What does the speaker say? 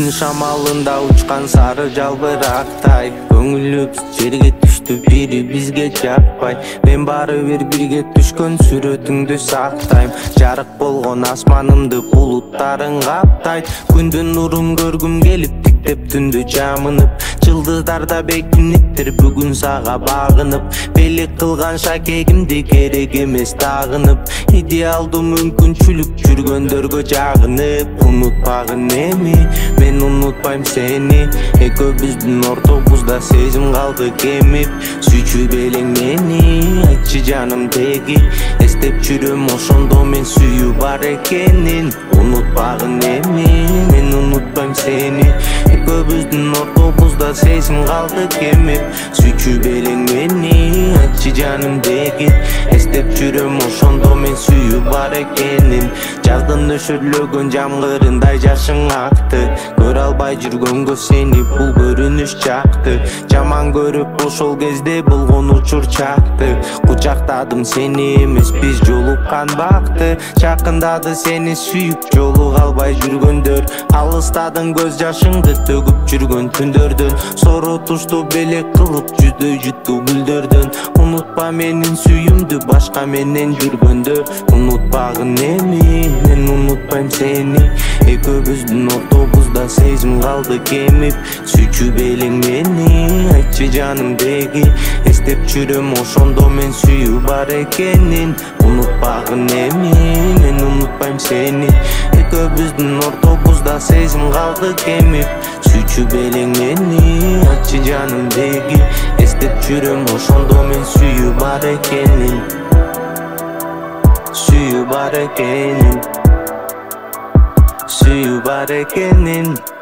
Күн шамалында учкан сары жалбырактай, көңүлүбүз жерге түштү, бири бизге жакпай. Мен бары бир бирге түшкөн сүрөтүңдү сактайм. Жарык болгон асманымды булуттарың каптайт. Күндүн нурун көргүм келип, тиктеп түндү жамынып. Жылдыздарда бекиниптир бүгүн сага багынып. Белек кылган шакегимди керек эмес тагынып. Идеалдуу мүмкүнчүлүк жүргөндөргө жагынып. Унутпагын эми, мен унутпайм сени. Экөөбүздүн ортобузда сезим калды кемип. Сүйчү белең мени, айтчы жаным деги. Эстеп жүрөм ошондо мен сүйүү бар экенин. Унутпагын эми, мен унутпайм сени. Экөөбүздүн ортобузда сезим калды кемип. Сүйчү белең мени, айтчы жаным деги. Эстеп жүрөм ошондо мен сүйүү бар экенин. Жаздын нөшөрлөгөн жамгырындай жашың акты. Көрө албай жүргөнгө сени бул көрүнүш жакты. Жаман көрүп ошол кезде болгон учур чакты. Кучактадым сени эмес, биз жолуккан бакты. Жакындады сени сүйүп жолуга албай жүргөндөр. Алыстадың көз жашыңды төгүп жүргөн түндөрдөн. Сору тушту белек кылып жүздөй жутту гүлдөрдөн. Унутпа менин сүйүмдү башка менен жүргөндө. Унутпагын эми, мен унутпайм сени. Экөөбүздүн ортобузда сезим калды кемип. Сүйчү белең мени, айтчы жаным деги. Эстеп жүрөм ошондо мен сүйүү бар экенин. Унутпагын эми, мен унутпайм сени. Экөөбүздүн ортобузда сезим калды кемип. Сүйчү белең мени, айтчы жаным деги. Эстеп жүрөм ошондо мен сүйүү бар экенин. Сүйүү бар экенин. Сүйүү бар экенин.